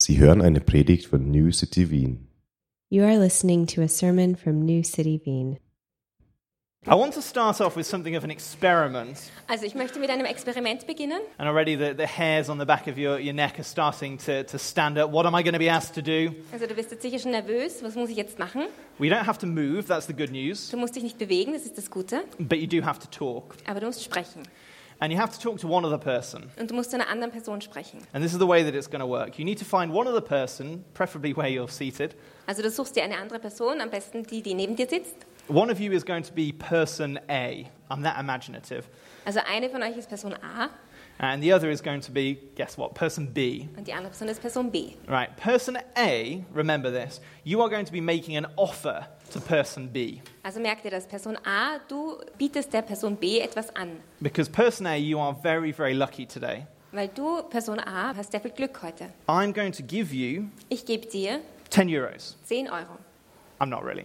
Sie hören eine Predigt von New City Wien. You are listening to a sermon from New City Wien. I want to start off with something of an experiment. Also ich möchte mit einem Experiment beginnen. And already the hairs on the back of your neck are starting to stand up. What am I going to be asked to do? Also du bist jetzt sicher schon nervös. Was muss ich jetzt machen? We don't have to move, that's the good news. Du musst dich nicht bewegen, das ist das Gute. But you do have to talk. Aber du musst sprechen. And you have to talk to one other person. Und du musst zu einer anderen Person sprechen. And this is the way that it's going to work. You need to find one other person, preferably where you're seated. Also du suchst dir eine andere Person, am besten die neben dir sitzt. One of you is going to be person A. I'm that imaginative. Also eine von euch ist Person A And the other is going to be, guess what, person B. und die andere Person ist Person B. Right, person A, remember this, you are going to be making an offer to person B. Also merk dir das, Person A, du bietest der Person B etwas an. Because person A, you are very, very lucky today. Weil du, Person A, hast sehr viel Glück heute. I'm going to give you Ich gebe dir 10 euros. 10 Euro. I'm not really.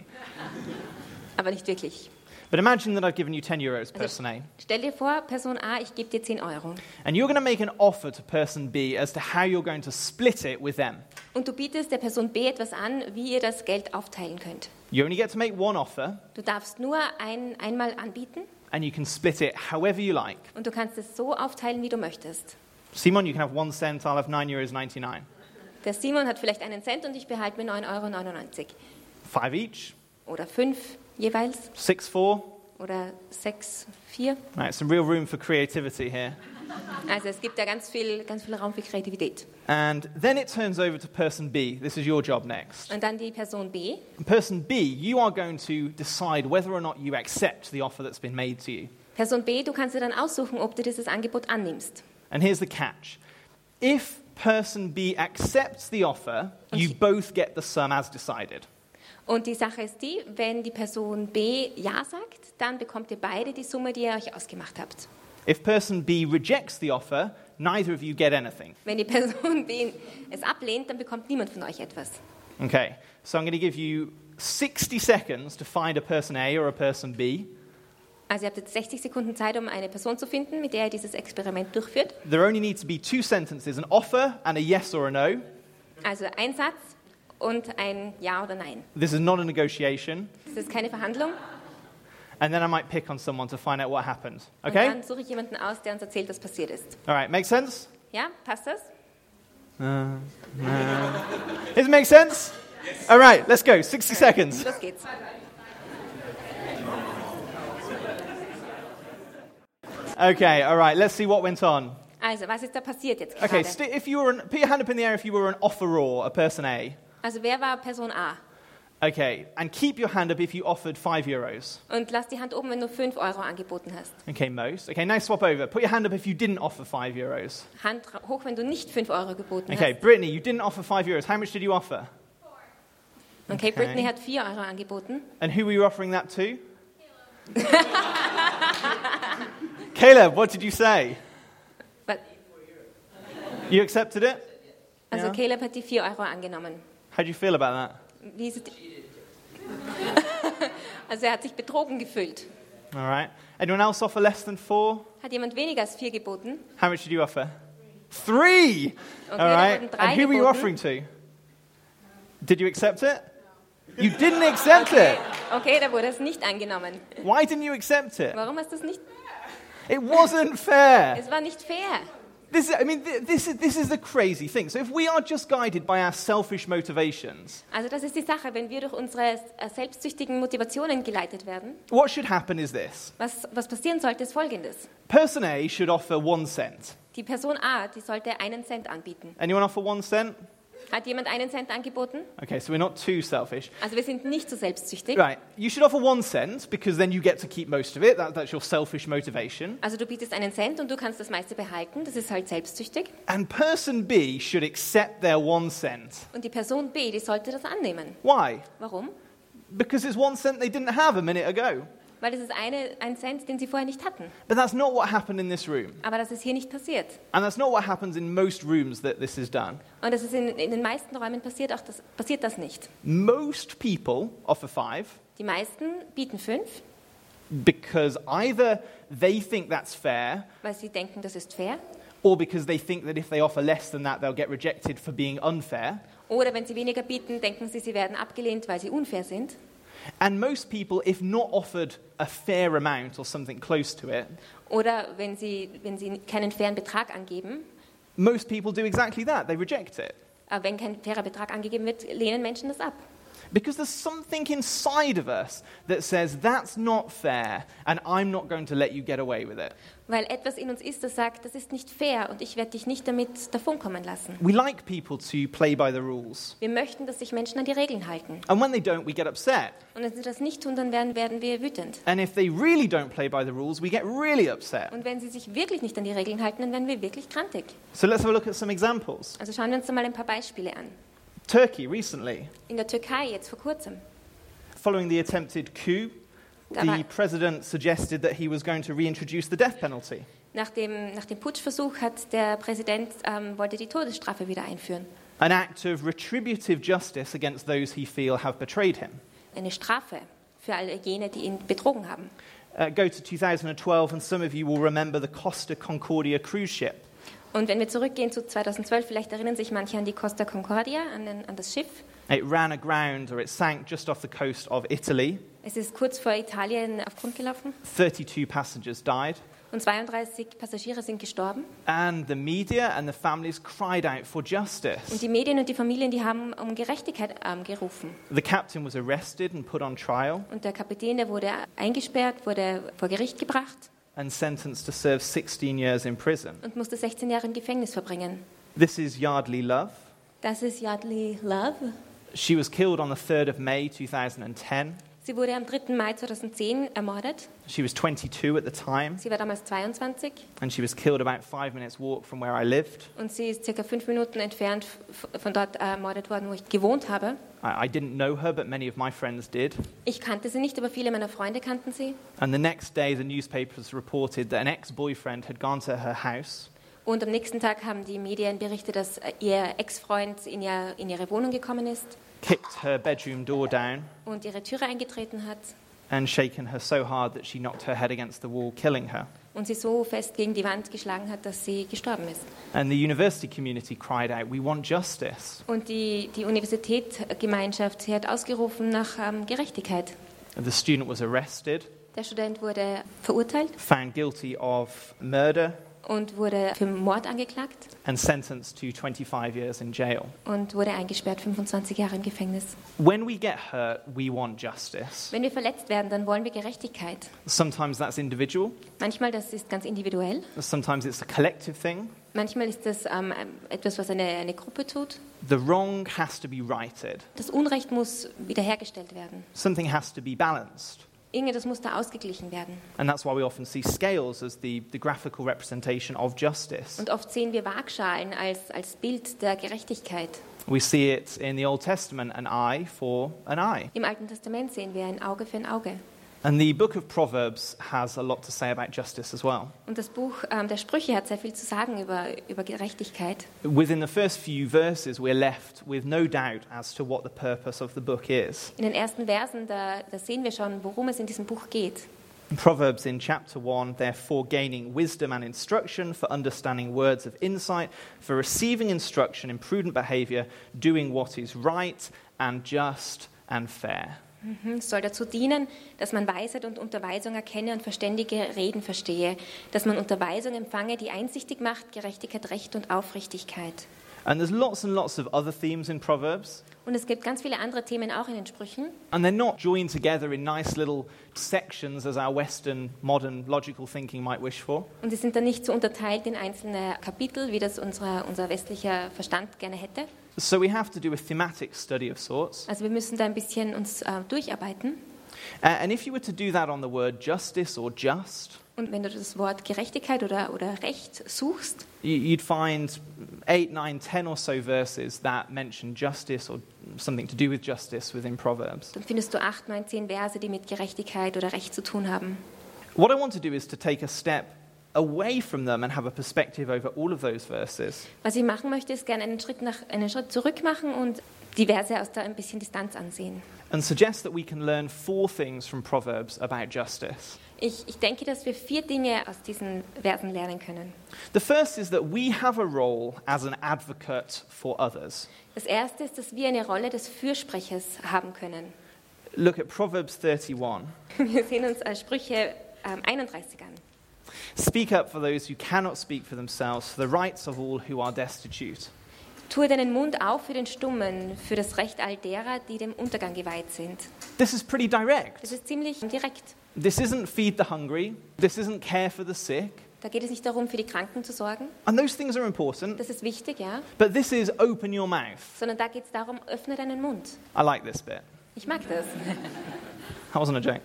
Aber nicht wirklich. But imagine that I've given you 10 euros, person A. Stell dir vor, Person A, ich gebe dir 10 Euro. And you're going to make an offer to person B as to how you're going to split it with them. Und du bietest der Person B etwas an, wie ihr das Geld aufteilen könnt. You only get to make one offer, Du darfst nur einmal anbieten and you can split it however you like. und du kannst es so aufteilen, wie du möchtest. Simon, you can have 1 cent, I'll have 9.99 euros. Der Simon hat vielleicht einen Cent und ich behalte mir 9,99 Euro. 5 each, Oder 5 jeweils. 6, 4. Oder 6, 4. Right, some real room for creativity here. Also es gibt da ganz viel Raum für Kreativität. And then it turns over to person B. This is your job next. Und dann die Person B. Person B, you are going to decide whether or not you accept the offer that's been made to you. Person B, du kannst dir dann aussuchen, ob du dieses Angebot annimmst. And here's the catch. If person B accepts the offer, you both get the sum as decided. Und die Sache ist die, wenn die Person B Ja sagt, dann bekommt ihr beide die Summe, die ihr euch ausgemacht habt. If person B rejects the offer, neither of you get anything. Wenn die Person B es ablehnt, dann bekommt niemand von euch etwas. Okay, so I'm going to give you 60 seconds to find a person A or a person B. Also ihr habt jetzt 60 Sekunden Zeit, um eine Person zu finden, mit der ihr dieses Experiment durchführt. There only need to be 2 sentences, an offer and a yes or a no. Also ein Satz und ein Ja oder Nein. This is not a negotiation. Das ist keine Verhandlung. And then I might pick on someone to find out what happened. Und Okay? dann suche ich jemanden aus, der uns erzählt, was passiert ist. All right, make sense? Ja, passt das? Does it make sense? Yes. All right, let's go. 60 seconds. Los geht's. Okay, all right, let's see what went on. Also, was ist da passiert jetzt Okay, gerade? if you were put your hand up in the air if you were an offeror, a person A. Also, wer war Person A? Okay, and keep your hand up if you offered 5 euros. Und lass die Hand oben, wenn du 5 Euro angeboten hast. Okay, most. Okay, now swap over. Put your hand up if you didn't offer 5 euros. Hand hoch, wenn du nicht 5 Euro geboten Okay, hast. Brittany, you didn't offer 5 euros. How much did you offer? Okay, Brittany hat 4 Euro angeboten. And who were you offering that to? Caleb, what did you say? But- You accepted it? Also Ja. Caleb hat die 4 Euro angenommen. How do you feel about that? Wie ist es? Also er hat sich betrogen gefühlt. All right. Anyone else offer less than 4? Hat jemand weniger als 4 geboten? How much did you offer? 3! Okay, All da right. wurden 3 And who were you geboten. offering to? Did you accept it? You didn't accept it. Okay, da wurde es nicht angenommen. Why didn't you accept it? Warum hast du es nicht? It wasn't fair. Es war nicht fair. This is the crazy thing. So if we are just guided by our selfish motivations, Also das ist die Sache, wenn wir durch unsere selbstsüchtigen Motivationen geleitet werden. what should happen is this. Was passieren sollte, ist Folgendes. Person A should offer 1 cent. Die Person A, die sollte 1 Cent anbieten. Anyone offer 1 cent? Hat jemand 1 Cent angeboten? Okay, so we're not too selfish. Also wir sind nicht so selbstsüchtig. Right, you should offer 1 cent because then you get to keep most of it. That's your selfish motivation. Also du bietest 1 Cent und du kannst das meiste behalten. Das ist halt selbstsüchtig. And person B should accept their 1 cent. Und die Person B, die sollte das annehmen. Why? Warum? Because it's 1 cent they didn't have a minute ago. Weil das ist 1 Cent, den sie vorher nicht hatten. But that's not what happened in this room. Aber das ist hier nicht passiert. And that's not what happens in most rooms that this is done. Und das ist in den meisten Räumen passiert das nicht. Most people offer 5 Die meisten bieten 5, because either they think that's fair weil sie denken, das ist fair. or because they think that if they offer less than that, they'll get rejected for being unfair. Oder wenn sie weniger bieten, denken sie werden abgelehnt, weil sie unfair sind. And most people, if not offered a fair amount or something close to it, Oder wenn sie keinen fairen Betrag angeben, most people do exactly that. They reject it. wenn kein fairer Betrag angegeben wird, lehnen Menschen das ab. Because there's something inside of us that says, that's not fair, and I'm not going to let you get away with it. Weil etwas in uns ist, das sagt, das ist nicht fair und ich werde dich nicht damit davonkommen lassen. We like people to play by the rules. Wir möchten, dass sich Menschen an die Regeln halten. And when they don't, we get upset. Und wenn sie das nicht tun, dann werden wir wütend. And if they really don't play by the rules, we get really upset. Und wenn sie sich wirklich nicht an die Regeln halten, dann werden wir wirklich grantig. So let's have a look at some examples. Also schauen wir uns da mal ein paar Beispiele an. Turkey recently. In der Türkei jetzt vor kurzem. Following the attempted coup, the president suggested that he was going to reintroduce the death penalty. Nach dem Putschversuch hat der Präsident wollte die Todesstrafe wieder einführen. An act of retributive justice against those he feels have betrayed him. Eine Strafe für all jene, die ihn betrogen haben. Go to 2012 and some of you will remember the Costa Concordia cruise ship. Und wenn wir zurückgehen zu 2012, vielleicht erinnern sich manche an die Costa Concordia, an das Schiff. It ran aground or it sank just off the coast of Italy. Es ist kurz vor Italien auf Grund gelaufen 32 passengers died. und 32 Passagiere sind gestorben. And the media and the families cried out for Und justice. die Medien und die Familien, die haben um Gerechtigkeit gerufen. The captain was arrested and put on trial Und der Kapitän, der wurde eingesperrt, wurde vor Gericht gebracht and sentenced to serve 16 years in prison. und musste 16 Jahre im Gefängnis verbringen. This is Yardley Love. Das ist Yardley Love. She was killed on the 3rd of May 2010. Sie wurde am 3. Mai 2010 ermordet. She was 22 at the time, Sie war damals 22 and she was killed about 5 minutes walk from where I lived. und sie ist circa 5 Minuten entfernt von dort ermordet worden, wo ich gewohnt habe. I didn't know her, but many of my friends did. Ich kannte sie nicht, aber viele meiner Freunde kannten sie. And the next day, the newspapers reported that an ex-boyfriend had gone to her house, Und am nächsten Tag haben die Medien berichtet, dass ihr Ex-Freund in ihre Wohnung gekommen ist kicked her bedroom door down, und ihre Türe eingetreten hat and shaken her so hard that she knocked her head against the wall, killing her. und sie so fest gegen die Wand geschlagen hat, dass sie gestorben ist. And the university community cried out, "We want justice." Und die Universitätsgemeinschaft, sie hat ausgerufen nach Gerechtigkeit. The student was arrested, Der Student wurde verurteilt found guilty of murder, und wurde für Mord angeklagt and sentenced to 25 years in jail. und wurde eingesperrt, 25 Jahre im Gefängnis. When we get hurt, we want justice. Wenn wir verletzt werden, dann wollen wir Gerechtigkeit. Sometimes that's individual, Manchmal das ist ganz individuell, sometimes it's a collective thing. manchmal ist das etwas, was eine Gruppe tut. The wrong has to be righted. Das Unrecht muss wiederhergestellt werden. Something has to be balanced. Irgendetwas muss da ausgeglichen werden. And that's why we often see scales as the graphical representation of justice. Und oft sehen wir Waagschalen als Bild der Gerechtigkeit. We see it in the Old Testament, an eye for an eye. Im Alten Testament sehen wir ein Auge für ein Auge. And the book of Proverbs has a lot to say about justice as well. Und das Buch der Sprüche hat sehr viel zu sagen über Gerechtigkeit. Within the first few verses, we're left with no doubt as to what the purpose of the book is. In den ersten Versen, da sehen wir schon, worum es in diesem Buch geht. In Proverbs in chapter 1, therefore gaining wisdom and instruction, for understanding words of insight, for receiving instruction in prudent behavior, doing what is right and just and fair. Es soll dazu dienen, dass man Weisheit und Unterweisung erkenne und verständige Reden verstehe, dass man Unterweisung empfange, die einsichtig macht, Gerechtigkeit, Recht und Aufrichtigkeit. And there's lots and lots of other themes in Proverbs. Und es gibt ganz viele andere Themen auch in den Sprüchen. And they're not joined together in nice little sections as our Western modern logical thinking might wish for. Und sie sind dann nicht so unterteilt in einzelne Kapitel, wie das unser westlicher Verstand gerne hätte. So we have to do a thematic study of sorts. Also wir müssen da ein bisschen uns durcharbeiten. And if you were to do that on the word justice or just, Und wenn du das Wort Gerechtigkeit oder Recht suchst, you'd find 8, 9, 10 or so verses that mention justice or something to do with justice within Proverbs. dann findest du 8, 9, 10 Verse, die mit Gerechtigkeit oder Recht zu tun haben. What I want to do is to take a step away from them and have a perspective over all of those verses. Was ich machen möchte, ist gerne einen Schritt zurück machen und die Verse aus da ein bisschen Distanz ansehen. And suggest that we can learn 4 things from Proverbs about justice. Ich denke, dass wir 4 Dinge aus diesen Versen lernen können. The first is that we have a role as an advocate for others. Das erste ist, dass wir eine Rolle des Fürsprechers haben können. Look at Proverbs 31. Wir sehen uns Sprüche 31 an. Speak up for those who cannot speak for themselves, for the rights of all who are destitute. Tue deinen Mund auf für den Stummen, für das Recht all derer, die dem Untergang geweiht sind. This is pretty direct. Das ist ziemlich direkt. This isn't feed the hungry. This isn't care for the sick. Da geht es nicht darum, für die Kranken zu sorgen. And those things are important. Das ist wichtig, ja. But this is open your mouth. Sondern da geht es darum, öffne deinen Mund. I like this bit. Ich mag das. That wasn't a joke.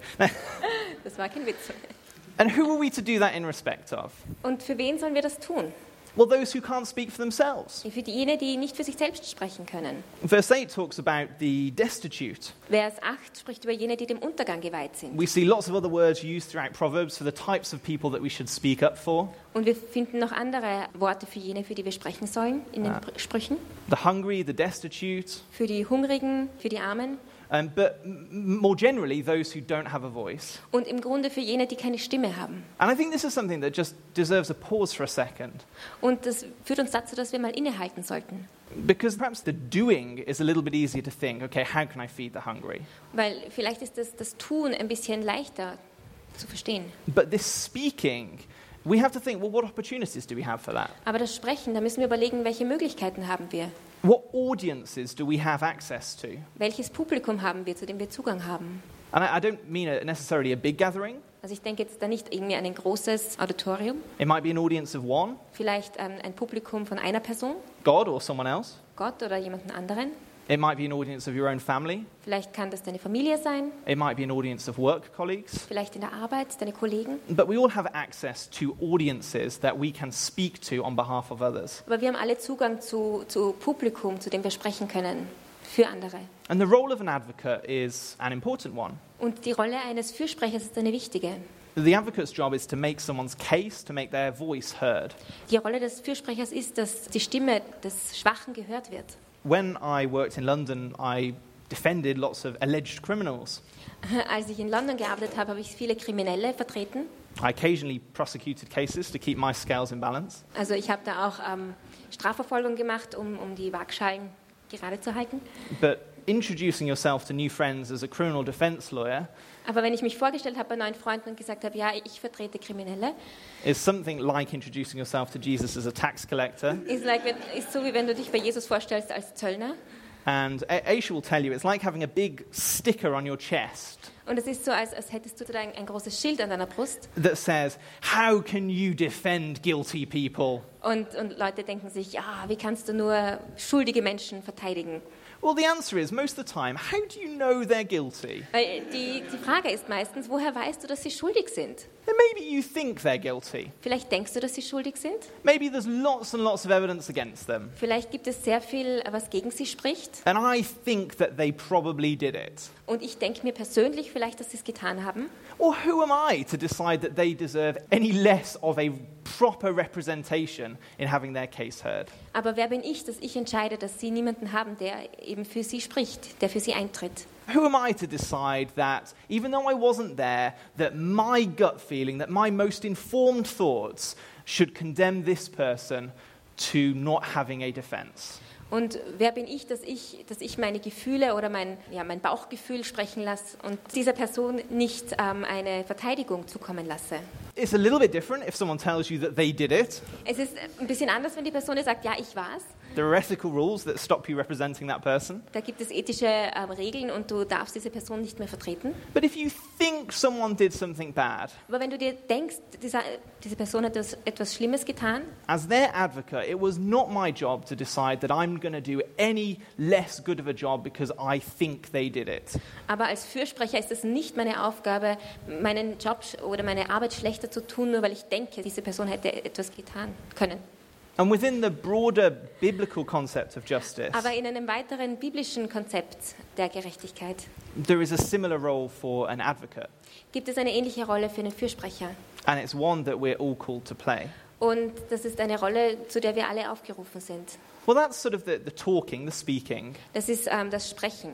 Das war kein Witz. And who are we to do that in respect of? Und für wen sollen wir das tun? Well, those who can't speak for themselves. Für diejenigen, die nicht für sich selbst sprechen können. Verse 8 talks about the destitute. Vers 8 spricht über jene, die dem Untergang geweiht sind. We see lots of other words used throughout Proverbs for the types of people that we should speak up for. Und wir finden noch andere Worte für jene, für die wir sprechen sollen in den Sprüchen. The hungry, the destitute, Für die Hungrigen, für die Armen. but more generally, those who don't have a voice. Und im Grunde für jene, die keine Stimme haben. And I think this is something that just deserves a pause for a second. Und das führt uns dazu, dass wir mal innehalten sollten. Because perhaps the doing is a little bit easier to think, okay, how can I feed the hungry? Weil vielleicht ist das Tun ein bisschen leichter zu verstehen. But this speaking, we have to think, well, what opportunities do we have for that? Aber das Sprechen, da müssen wir überlegen, welche Möglichkeiten haben wir? What audiences do we have access to? Welches Publikum haben wir, zu dem wir Zugang haben? And I don't mean necessarily a big gathering. Also ich denke jetzt da nicht irgendwie an ein großes Auditorium. It might be an audience of one, Vielleicht ein Publikum von einer Person, God or someone else. Gott oder jemanden anderen. It might be an audience of your own family. Vielleicht kann das deine Familie sein, It might be an audience of work colleagues. vielleicht in der Arbeit, deine Kollegen. But we all have access to audiences that we can speak to on behalf of others. Aber wir haben alle Zugang zu Publikum, zu dem wir sprechen können, für andere. And the role of an advocate is an important one. Und die Rolle eines Fürsprechers ist eine wichtige. The advocate's job is to make someone's case, to make their voice heard. Die Rolle des Fürsprechers ist, dass die Stimme des Schwachen gehört wird. When I worked in London, I defended lots of alleged criminals. Als ich in London gearbeitet habe, habe ich viele Kriminelle vertreten. I occasionally prosecuted cases to keep my scales in balance. Also ich habe da auch Strafverfolgung gemacht, um die Waagschalen gerade zu halten. But introducing yourself to new friends as a criminal defense lawyer Aber wenn ich mich vorgestellt habe bei neuen Freunden und gesagt habe, ja, ich vertrete Kriminelle, is something like introducing yourself to Jesus as a tax collector. ist so, wie wenn du dich bei Jesus vorstellst als Zöllner. And Aisha will tell you, it's like having a big sticker on your chest Und es ist so, als hättest du da ein großes Schild an deiner Brust. that says, how can you defend guilty people? Und Leute denken sich, ja, wie kannst du nur schuldige Menschen verteidigen? Well, the answer is, most of the time, how do you know they're guilty? Weil die Frage ist meistens, woher weißt du, dass sie schuldig sind? And maybe you think they're guilty. Vielleicht denkst du, dass sie schuldig sind? Maybe there's lots and lots of evidence against them. Vielleicht gibt es sehr viel, was gegen sie spricht. And I think that they probably did it. Und ich denke mir persönlich vielleicht, dass sie es getan haben. Or who am I to decide that they deserve any less of a proper representation in having their case heard? Aber wer bin ich, dass ich entscheide, dass sie niemanden haben, der eben für sie spricht, der für sie eintritt? Who am I to decide that, even though I wasn't there, that my gut feeling, that my most informed thoughts should condemn this person to not having a defense? Und wer bin ich, dass ich meine Gefühle oder mein Bauchgefühl sprechen lasse und dieser Person nicht eine Verteidigung zukommen lasse? It's a little bit different if someone tells you that they did it. Es ist ein bisschen anders, wenn die Person dir sagt, ja, ich war's. There are ethical rules that stop you representing that person. Da gibt es ethische Regeln und du darfst diese Person nicht mehr vertreten. But if you think someone did something bad, Aber wenn du dir denkst, diese Person hat etwas Schlimmes getan, as their advocate, it was not my job to decide that I'm going to do any less good of a job because I think they did it. aber als Fürsprecher ist es nicht meine Aufgabe, meinen Job oder meine Arbeit schlechter zu tun, nur weil ich denke, diese Person hätte etwas getan können. And within the broader biblical concept of justice, Aber in einem weiteren biblischen Konzept der Gerechtigkeit there is a similar role for an advocate, gibt es eine ähnliche Rolle für einen Fürsprecher. and it's one that we're all called to play. Und das ist eine Rolle, zu der wir alle aufgerufen sind. Well, that's sort of the talking, the speaking. Das ist das Sprechen.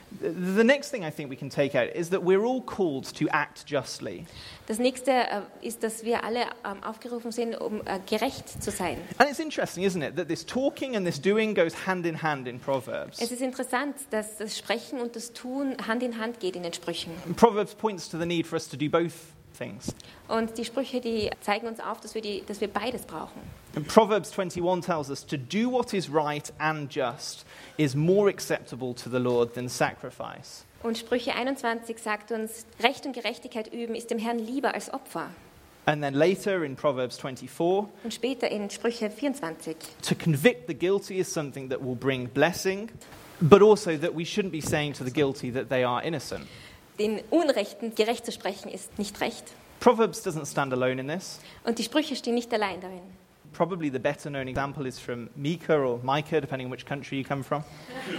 The next thing I think we can take out is that we're all called to act justly. Das nächste ist, dass wir alle aufgerufen sind, um gerecht zu sein. And it's interesting, isn't it, that this talking and this doing goes hand in Proverbs. Es ist interessant, dass das Sprechen und das Tun Hand in Hand geht in den Sprüchen. And Proverbs points to the need for us to do both things. Und die Sprüche, die zeigen uns auf, dass wir beides brauchen. And Proverbs 21 tells us to do what is right and just is more acceptable to the Lord than sacrifice. Und Sprüche 21 sagt uns, Recht und Gerechtigkeit üben ist dem Herrn lieber als Opfer. And then later in Proverbs 24, Und später in Sprüche 24, to convict the guilty is something that will bring blessing, but also that we shouldn't be saying to the guilty that they are innocent. den Unrechten gerecht zu sprechen, ist nicht recht. Proverbs doesn't stand alone in this. Und die Sprüche stehen nicht allein darin. Probably the better known example is from Micah or Micah, depending on which country you come from.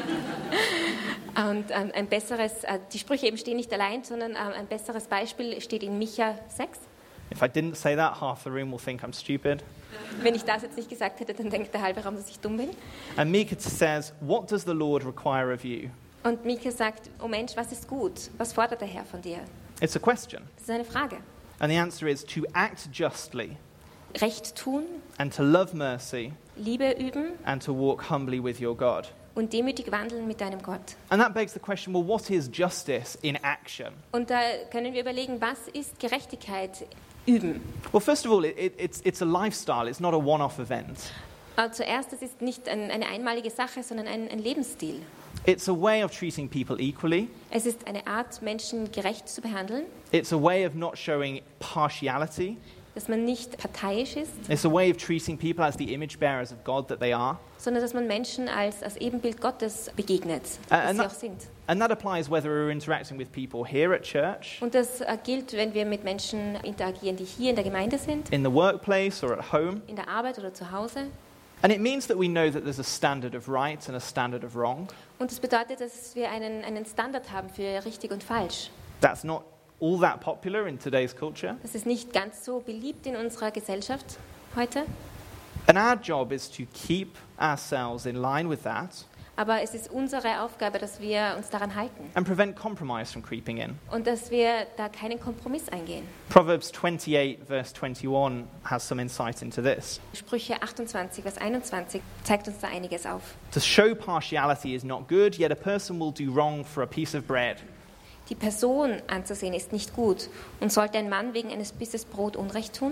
Und ein besseres, die Sprüche eben stehen nicht allein, sondern ein besseres Beispiel steht in Micha 6. If I didn't say that, half the room will think I'm stupid. Wenn ich das jetzt nicht gesagt hätte, dann denkt der halbe Raum, dass ich dumm bin. And Micah says, "What does the Lord require of you?" Und Micha sagt, oh Mensch, was ist gut? Was fordert der Herr von dir? It's a question. Das ist eine Frage. And the answer is to act justly Recht tun, and to love mercy Liebe üben and to walk humbly with your God. und demütig wandeln mit deinem Gott. And that begs the question, well, what is justice in action? Und da können wir überlegen, was ist Gerechtigkeit üben? Well, first of all, it's a lifestyle. It's not a one-off event. Zuerst, es ist nicht eine einmalige Sache, sondern ein Lebensstil. It's a way of treating people equally. Es ist eine Art, Menschen gerecht zu behandeln, It's a way of not showing partiality. dass man nicht parteiisch ist, It's a way of treating people as the image bearers of God that they are. sondern dass man Menschen als Ebenbild Gottes begegnet, and dass sie that- auch sind. And that applies whether we're interacting with people here at church, Und das gilt, wenn wir mit Menschen interagieren, die hier in der Gemeinde sind, in the workplace, or at home. in der Arbeit oder zu Hause. And it means that we know that there's a standard of right and a standard of wrong. Und das bedeutet, dass wir einen Standard haben für richtig und falsch. That's not all that popular in today's culture. Das ist nicht ganz so beliebt in unserer Gesellschaft heute. And our job is to keep ourselves in line with that Aber es ist unsere Aufgabe, dass wir uns daran halten and prevent compromise from creeping in. und dass wir da keinen Kompromiss eingehen. Proverbs 28, verse 21 has some insight into this. Sprüche 28, Vers 21 zeigt uns da einiges auf. To show partiality is not good, yet a person will do wrong for a piece of bread. Die Person anzusehen ist nicht gut. Und sollte ein Mann wegen eines Bisses Brot Unrecht tun?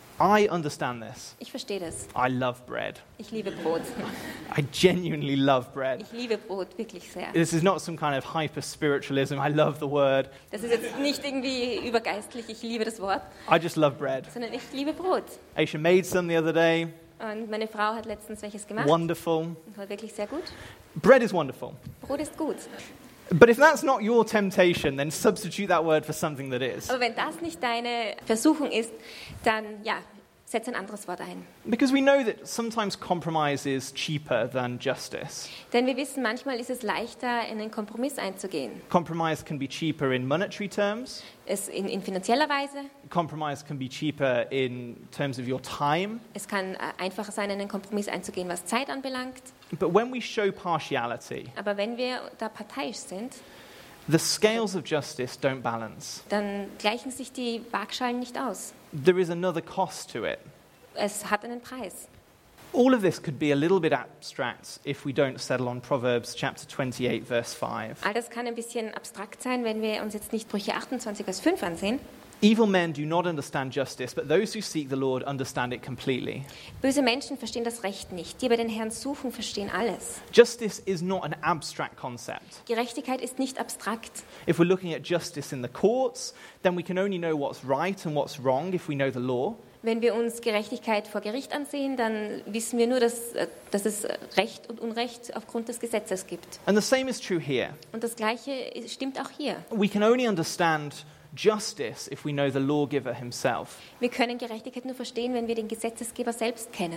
I understand this. Ich verstehe das. I love bread. Ich liebe Brot. I genuinely love bread. Ich liebe Brot wirklich sehr. This is not some kind of hyper spiritualism. I love the word. Das ist jetzt nicht irgendwie übergeistlich, ich liebe das Wort, I just love bread. sondern ich liebe Brot. Aisha made some the other day. Und meine Frau hat letztens welches gemacht. Wonderful. Das war wirklich sehr gut. Bread is wonderful. Brot ist gut. But if that's not your temptation, then substitute that word for something that is. Aber wenn das nicht deine Versuchung ist, dann ja, setz ein anderes Wort ein. Because we know that sometimes compromise is cheaper than justice. Denn wir wissen, manchmal ist es leichter, in einen Kompromiss einzugehen. Compromise can be cheaper in monetary terms. Es in finanzieller Weise. Compromise can be cheaper in terms of your time. Es kann einfacher sein, in einen Kompromiss einzugehen, was Zeit anbelangt. But when we show partiality, Aber wenn wir da parteiisch sind, the scales of justice don't balance. dann gleichen sich die Waagschalen nicht aus. There is another cost to it. Es hat einen Preis. All of this could be a little bit abstract if we don't settle on Proverbs chapter 28, verse 5. All das kann ein bisschen abstrakt sein, wenn wir uns jetzt nicht Sprüche 28, Vers 5 ansehen. Evil men do not understand justice, but those who seek the Lord understand it completely. Böse Menschen verstehen das Recht nicht. Die aber den Herrn suchen, verstehen alles. Justice is not an abstract concept. Gerechtigkeit ist nicht abstrakt. If we're looking at justice in the courts, then we can only know what's right and what's wrong if we know the law. Wenn wir uns Gerechtigkeit vor Gericht ansehen, dann wissen wir nur, dass es Recht und Unrecht aufgrund des Gesetzes gibt. And the same is true here. Und das Gleiche stimmt auch hier. We can only understand justice if we know the lawgiver himself. Wir können Gerechtigkeit nur verstehen, wenn wir den Gesetzesgeber selbst kennen.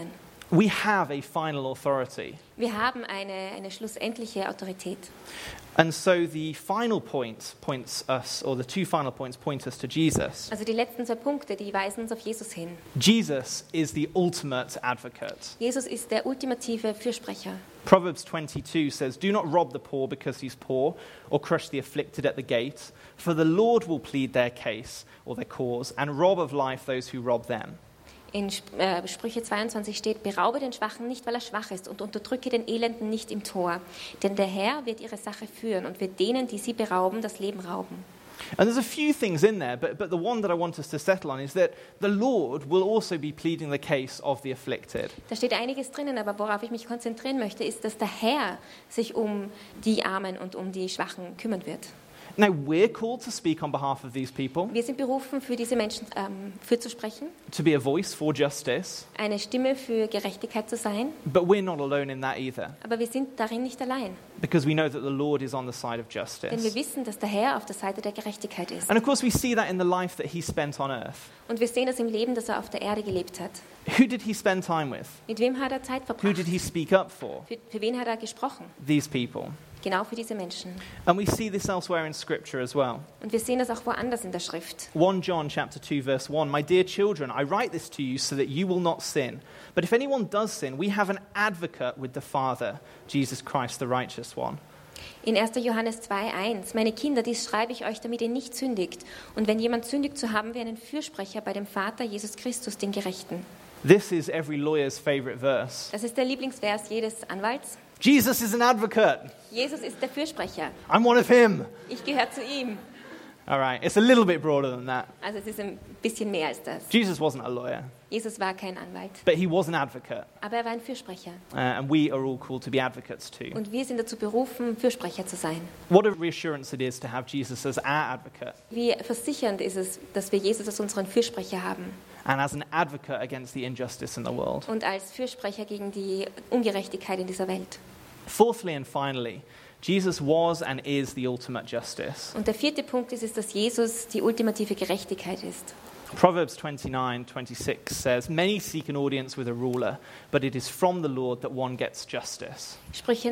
We have a final authority. Wir haben eine schlussendliche Autorität. And so the final point points us, or the two final points point us to Jesus. Also die letzten 2 Punkte, die weisen uns auf Jesus hin. Jesus is the ultimate advocate. Jesus ist der ultimative Fürsprecher. Proverbs 22 says, "Do not rob the poor because he's poor, or crush the afflicted at the gate, for the Lord will plead their case or their cause, and rob of life those who rob them." In Sprüche 22 steht, beraube den Schwachen nicht, weil er schwach ist, und unterdrücke den Elenden nicht im Tor. Denn der Herr wird ihre Sache führen und wird denen, die sie berauben, das Leben rauben. And there's a few things in there, but the one that I want us to settle on is that the Lord will also be pleading the case of the afflicted. Da steht einiges drinnen, aber worauf ich mich konzentrieren möchte, ist, dass der Herr sich um die Armen und um die Schwachen kümmern wird. Now, we're called to speak on behalf of these people, Wir sind berufen, für diese Menschen fürzusprechen, to be a voice for justice, eine Stimme für Gerechtigkeit zu sein, but we're not alone in that either, aber wir sind darin nicht allein, because we know that the Lord is on the side of denn wir justice. wissen, dass der Herr auf der Seite der Gerechtigkeit ist. And of course, we see that in the life that he spent on earth. Und wir sehen das im Leben, das er auf der Erde gelebt hat. Who did he spend time with? Mit wem hat er Zeit Who verbracht? did he speak up for? Für wen hat er gesprochen? These people. Genau für diese Menschen. And we see this elsewhere in Scripture as well. Und wir sehen das auch woanders in der Schrift. 1 John chapter 2 verse 1, "My dear children, I write this to you so that you will not sin. But if anyone does sin, we have an advocate with the Father, Jesus Christ, the righteous one." In 1. Johannes 2,1: Meine Kinder, dies schreibe ich euch, damit ihr nicht sündigt. Und wenn jemand sündigt, so haben wir einen Fürsprecher bei dem Vater, Jesus Christus, den Gerechten. This is every lawyer's favorite verse. Das ist der Lieblingsvers jedes Anwalts. Jesus is an advocate. Jesus ist der Fürsprecher. I'm one of him. Ich gehöre zu ihm. All right, it's a little bit broader than that. Also es ist ein bisschen mehr als das. Jesus wasn't a lawyer, Jesus war kein Anwalt, but he was an advocate. aber er war ein Fürsprecher. And we are all called to be advocates too. Und wir sind dazu berufen, Fürsprecher zu sein. What a reassurance it is to have Jesus as our advocate Wie versichernd ist es, dass wir Jesus als unseren Fürsprecher haben and as an advocate against the injustice in the world. und als Fürsprecher gegen die Ungerechtigkeit in dieser Welt. Fourthly and finally, Jesus was and is the ultimate justice. Und der 4. Punkt ist, dass Jesus die ultimative Gerechtigkeit ist. Proverbs 29:26 says, "Many seek an audience with a ruler, but it is from the Lord that one gets justice." Sprüche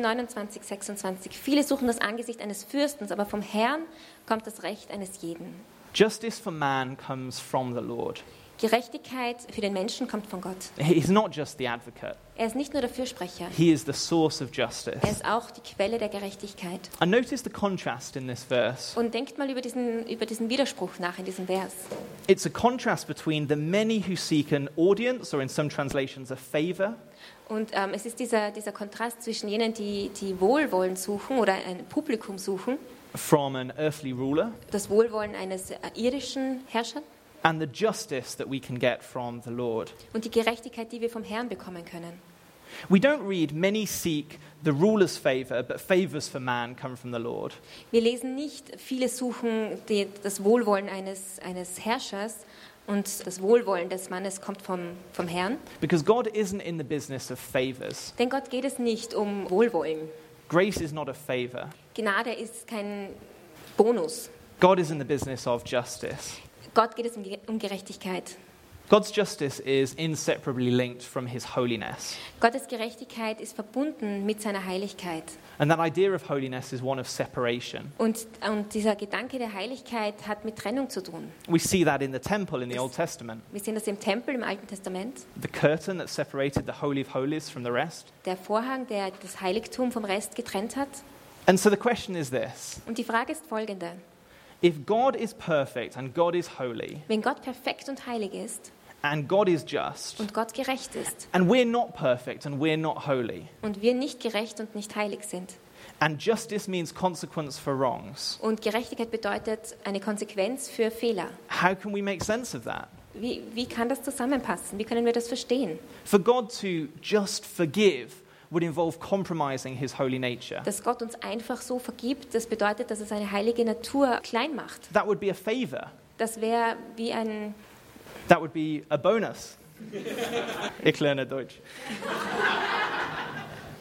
29,26. Viele suchen das Angesicht eines Fürstens, aber vom Herrn kommt das Recht eines jeden. Justice for man comes from the Lord. Gerechtigkeit für den Menschen kommt von Gott. He's not just the advocate. Er ist nicht nur der Fürsprecher, He is the source of justice. er ist auch die Quelle der Gerechtigkeit. And notice the contrast in this verse. Und denkt mal über diesen Widerspruch nach in diesem Vers. It's a contrast between the many who seek an audience, or in some translations a favor, Und es ist dieser Kontrast zwischen jenen, die Wohlwollen suchen oder ein Publikum suchen, from an earthly ruler, das Wohlwollen eines irdischen Herrschers, and the justice that we can get from the Lord. und die Gerechtigkeit, die wir vom Herrn bekommen können. We don't read, "Many seek the ruler's favor, but favors for man come from the Lord." Wir lesen nicht, viele suchen das Wohlwollen eines Herrschers und das Wohlwollen des Mannes kommt vom Herrn. Because God isn't in the business of favors. Denn Gott geht es nicht um Wohlwollen. Grace is not a favor. Gnade ist kein Bonus. God is in the business of justice. Gott geht es um Gerechtigkeit. God's justice is inseparably linked from his holiness. Gottes Gerechtigkeit ist verbunden mit seiner Heiligkeit. And that idea of holiness is one of separation. Und dieser Gedanke der Heiligkeit hat mit Trennung zu tun. We see that in the temple in the Old Testament. Wir sehen das im Tempel im Alten Testament. The curtain that separated the Holy of Holies from the rest. Der Vorhang, der das Heiligtum vom Rest getrennt hat. And so the question is this. Und die Frage ist folgende. If God is perfect and God is holy Wenn Gott perfekt und heilig ist and God is just und Gott gerecht ist and we're not perfect and we're not holy und wir nicht gerecht und nicht heilig sind and justice means consequence for wrongs, und Gerechtigkeit bedeutet eine Konsequenz für Fehler, how can we make sense of that? wie kann das zusammenpassen? Wie können wir das verstehen? For God to just forgive would involve compromising his holy nature. Dass Gott uns einfach so vergibt, das bedeutet, dass er seine heilige Natur klein macht. That would be a favor. Das wäre wie ein... That would be a bonus. Ich lerne Deutsch.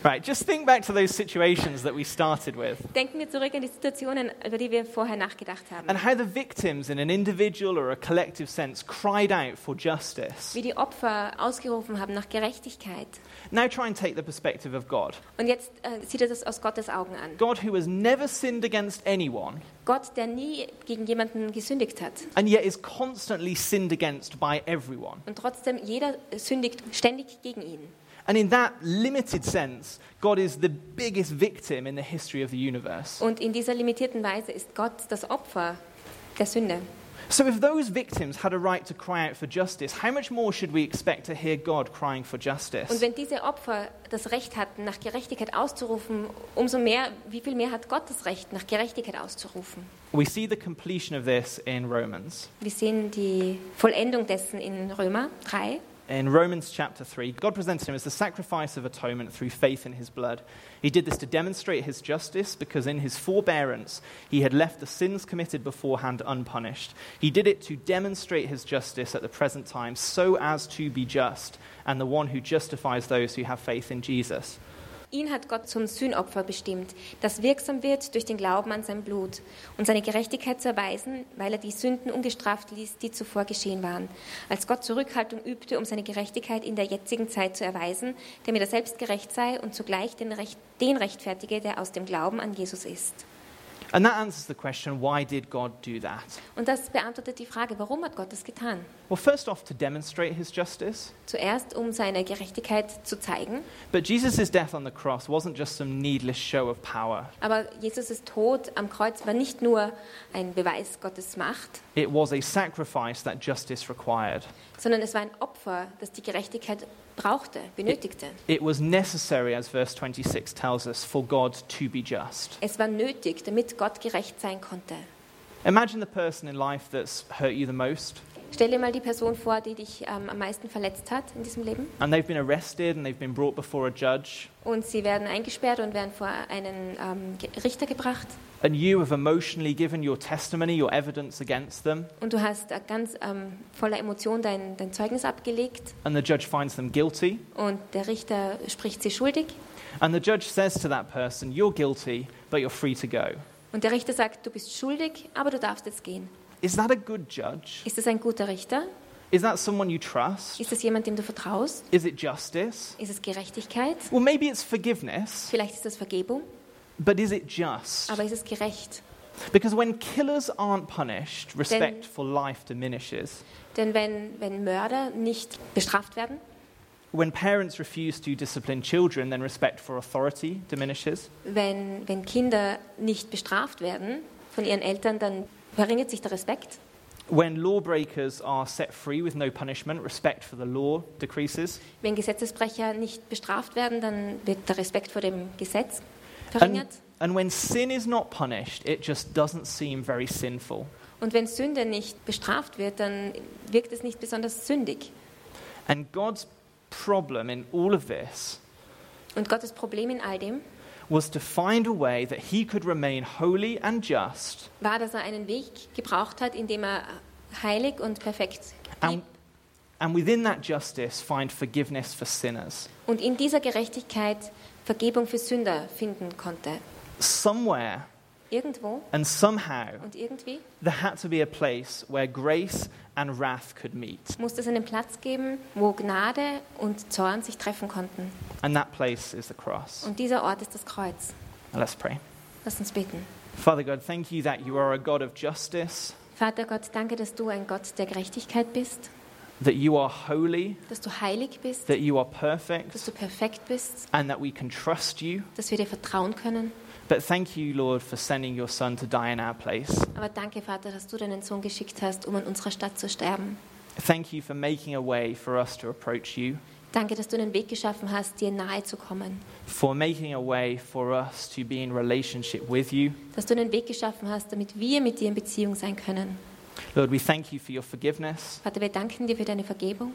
Right, just think back to those situations that we started with Denken wir zurück an die Situationen, über die wir vorher nachgedacht haben. and how the victims in an individual or a collective sense cried out for justice. Wie die Opfer ausgerufen haben nach Gerechtigkeit. Now try and take the perspective of God. Und jetzt sieht er das aus Gottes Augen an. God who has never sinned against anyone Gott, der nie gegen jemanden gesündigt hat. and yet is constantly sinned against by everyone. Und trotzdem, jeder sündigt ständig gegen ihn. And in that limited sense, God is the biggest victim in the history of the universe. Und in dieser limitierten Weise ist Gott das Opfer der Sünde. So if those victims had a right to cry out for justice, how much more should we expect to hear God crying for Und justice? wenn diese Opfer das Recht hatten, nach Gerechtigkeit auszurufen, umso mehr, wie viel mehr hat Gott das Recht, nach Gerechtigkeit auszurufen? We see the completion of this in Romans. Wir sehen die Vollendung dessen in Römer 3. In Romans chapter 3, God presented him as the sacrifice of atonement through faith in his blood. He did this to demonstrate his justice because in his forbearance he had left the sins committed beforehand unpunished. He did it to demonstrate his justice at the present time so as to be just and the one who justifies those who have faith in Jesus. Ihn hat Gott zum Sühnopfer bestimmt, das wirksam wird durch den Glauben an sein Blut und seine Gerechtigkeit zu erweisen, weil er die Sünden ungestraft ließ, die zuvor geschehen waren. Als Gott Zurückhaltung übte, um seine Gerechtigkeit in der jetzigen Zeit zu erweisen, damit er selbst gerecht sei und zugleich den rechtfertige, der aus dem Glauben an Jesus ist. And that answers the question, why did God do that? Und das beantwortet die Frage, warum hat Gott das getan? Well, first off, to demonstrate his justice. Zuerst, um seine Gerechtigkeit zu zeigen. But Jesus' death on the cross wasn't just some needless show of power. Aber Jesus' Tod am Kreuz war nicht nur ein Beweis Gottes Macht, It was a sacrifice that justice required. sondern es war ein Opfer, das die Gerechtigkeit brauchte, benötigte. It was necessary, as verse 26 tells us, for God to be just. Es war nötig, damit Gott gerecht sein konnte. Imagine the person in life that's hurt you the most, Stell dir mal die Person vor, die dich am meisten verletzt hat in diesem Leben. and they've been arrested and they've been brought before a judge, Und sie werden eingesperrt und werden vor einen Richter gebracht. and you have emotionally given your testimony, your evidence against them, Und du hast ganz voller Emotion dein Zeugnis abgelegt. and the judge finds them guilty, Und der Richter spricht sie schuldig. and the judge says to that person, you're guilty, but you're free to go. Und der Richter sagt, du bist schuldig, aber du darfst jetzt gehen. Is that a good judge? Ist es ein guter Richter? Is that someone you trust? Ist es jemand, dem du vertraust? Is it justice? Ist es Gerechtigkeit? Well, maybe it's forgiveness, Vielleicht ist es Vergebung, but is it just? aber ist es gerecht? Because when killers aren't punished, respect for life diminishes. Denn wenn Mörder nicht bestraft werden, When parents refuse to discipline children, then respect for authority diminishes. wenn Kinder nicht bestraft werden von ihren Eltern, dann verringert sich der Respekt. When lawbreakers are set free with no punishment, respect for the law decreases. Wenn Gesetzesbrecher nicht bestraft werden, dann wird der Respekt vor dem Gesetz verringert. And when sin is not punished, it just doesn't seem very sinful. Und wenn Sünde nicht bestraft wird, dann wirkt es nicht besonders sündig. And God's problem in all of this Und Gottes Problem in all dem was to find a way that he could remain holy and just war, dass er einen Weg gebraucht hat, in dem er heilig und perfekt blieb. and within that justice find forgiveness for sinners. Und in dieser Gerechtigkeit Vergebung für Sünder finden konnte. Somewhere Irgendwo and somehow und irgendwie there had to be a place where grace and wrath could meet. musste es einen Platz geben, wo Gnade und Zorn sich treffen konnten. And that place is the cross. Und dieser Ort ist das Kreuz. Let's pray. Lass uns beten. Father God, thank you that you are a God of justice, Vater Gott, danke, dass du ein Gott der Gerechtigkeit bist, that you are holy, dass du heilig bist, that you are dass perfect, du perfekt bist, and that we can trust you. dass wir dir vertrauen können. But thank you, Lord, for sending your Son to die in our place. Aber danke, Vater, dass du deinen Sohn geschickt hast, um an unserer Stadt zu sterben. Thank you for making a way for us to approach you, Danke, dass du einen Weg geschaffen hast, dir nahe zu kommen. for making a way for us to be in relationship with you. Dass du einen Weg geschaffen hast, damit wir mit dir in Beziehung sein können. Lord, we thank you for your forgiveness, Vater, wir danken dir für deine Vergebung.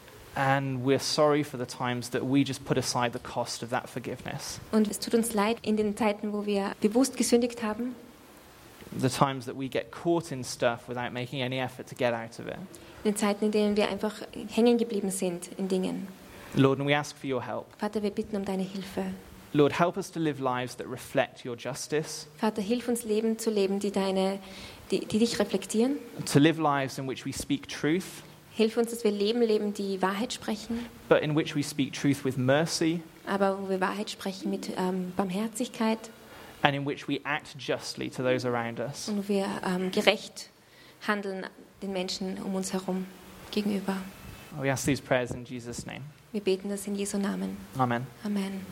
and we're sorry for the times that we just put aside the cost of that forgiveness, Und es tut uns leid in den Zeiten, wo wir bewusst gesündigt haben. the times that we get caught in stuff without making any effort to get out of it. In den Zeiten, in denen wir einfach hängen geblieben sind in Dingen. Lord, and we ask for your help. Vater, wir bitten um deine Hilfe. Lord, help us to live lives that reflect your justice, Vater, hilf uns Leben zu leben, die dich reflektieren. to live lives in which we speak truth, Hilf uns, dass wir Leben leben, die Wahrheit sprechen, but in which we speak truth with mercy, aber wo wir Wahrheit sprechen mit Barmherzigkeit and in which we act justly to those around us. und wo wir gerecht handeln den Menschen um uns herum gegenüber. We ask these prayers in Jesus' name. Wir beten das in Jesu Namen. Amen. Amen.